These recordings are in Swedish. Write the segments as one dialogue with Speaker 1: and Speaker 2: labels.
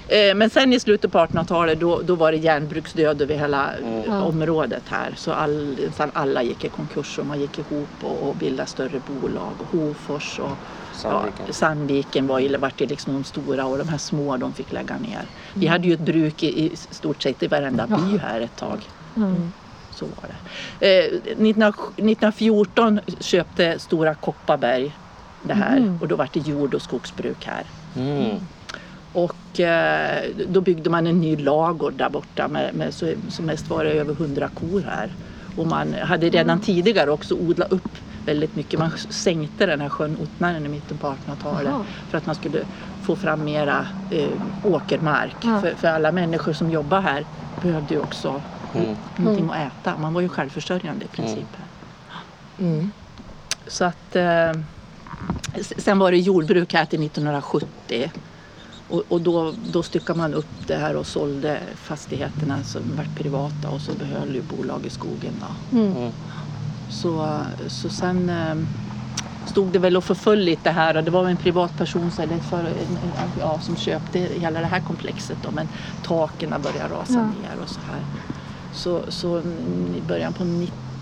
Speaker 1: Men sen i slutet på 1800-talet då var det järnbruksdöd över hela området här. Så alla gick i konkurs och man gick ihop och bildade större bolag. Hofors och Sandviken vart det liksom de stora och de här små de fick lägga ner. Vi hade ju ett bruk i stort sett i varenda by här ett tag. Så var det. 1914 köpte Stora Kopparberg det här och då var det jord- och skogsbruk här. Och då byggde man en ny lagård där borta som mest var det över 100 kor här. Och man hade redan tidigare också odlat upp väldigt mycket. Man sänkte den här sjön Otnaren i mitten på 1800-talet för att man skulle få fram mera åkermark. För alla människor som jobbar här behövde ju också någonting att äta. Man var ju självförsörjande i princip här. Så att sen var det jordbruk här till 1970. Och då styckade man upp det här och sålde fastigheterna som var privata och så behöll ju bolag i skogen då. Så sen stod det väl och förföll lite här och det var en privatperson som köpte hela det här komplexet då, men taken började rasa ner och så här. Så i början på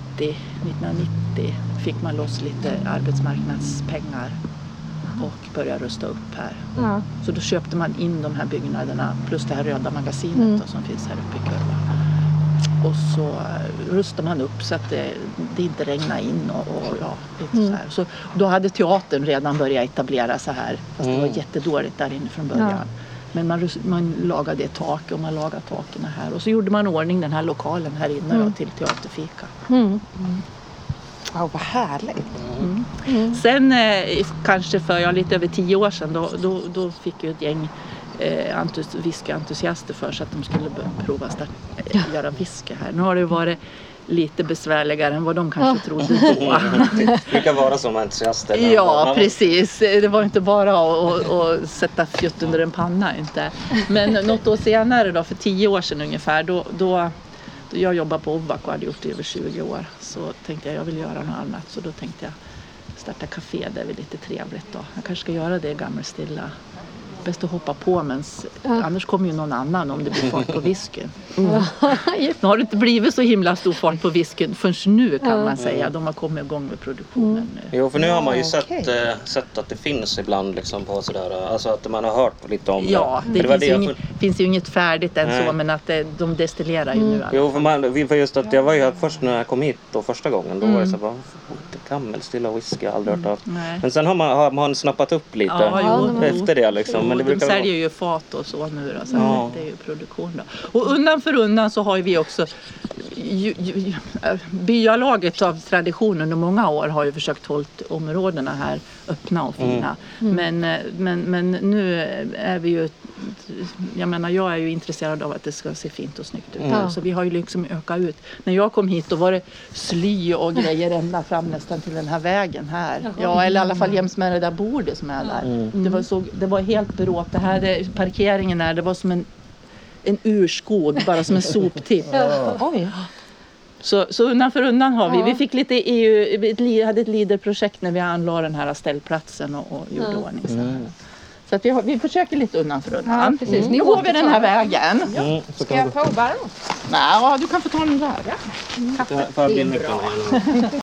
Speaker 1: 1990 fick man loss lite arbetsmarknadspengar och började rusta upp här. Så då köpte man in de här byggnaderna plus det här röda magasinet då, som finns här uppe i kurvan. Och så rustar man upp så att det inte regnar in och lite så här. Så då hade teatern redan börjat etablera så här. Fast det var jättedåligt där inne från början. Men man lagade ett tak och man lagade taken här. Och så gjorde man ordning den här lokalen här inne då, till teaterfika.
Speaker 2: Ja, vad härligt.
Speaker 1: Sen kanske för lite över 10 år sedan då fick ju ett gäng whiskyentusiaster för sig att de skulle prova att göra whisky här. Nu har det varit lite besvärligare än vad de kanske trodde då.
Speaker 3: Det brukar vara som entusiaster.
Speaker 1: Ja, precis. Det var inte bara att sätta fjutt under en panna. Inte. Men något år senare, då, för 10 år sedan ungefär, då jag jobbade på Ovak och hade gjort det över 20 år. Så tänkte jag vill göra något annat. Så då tänkte jag starta café, det är väl lite trevligt då. Jag kanske ska göra det i Gammelstilla. Bäst att hoppa på, men annars kommer ju någon annan om det blir fart på whiskyn. Nu har det inte blivit så himla stor fart på whiskyn förrän nu kan man säga. De har kommit igång med produktionen nu.
Speaker 3: Jo, för nu har man ju sett att det finns ibland liksom på sådär, alltså att man har hört lite om det.
Speaker 1: Ja, det finns ju inget färdigt än så, men att de destillerar ju nu.
Speaker 3: Jo, för just att jag var ju här först när jag kom hit då första gången, då var det så bara Gammelstilla whisky, jag har aldrig hört av. Men sen har man snappat upp lite efter det liksom. Men det
Speaker 1: de säljer ju fat och så nu då, så det är ju produktion då. Och undan för undan så har vi också byalaget av tradition under många år har ju försökt hålla områdena här öppna och fina. Men nu är vi ju, jag är ju intresserad av att det ska se fint och snyggt ut. Så vi har ju liksom ökat ut. När jag kom hit då var det sly och grejer ända fram nästan till den här vägen här. Ja, eller i alla fall jäms med det där bordet som är där. Det var helt beråt. Det här parkeringen där, det var som en urskog, bara som en soptipp.
Speaker 2: Oj.
Speaker 1: Så undan för undan har vi fick lite vi hade ett leaderprojekt när vi anlade den här ställplatsen och gjorde ordning. Så att vi försöker lite undan för undan.
Speaker 2: Ja, precis.
Speaker 1: Nu går vi den här vägen.
Speaker 2: Ska jag prova den?
Speaker 1: Nej, du kan få ta den där.
Speaker 3: Kaffe.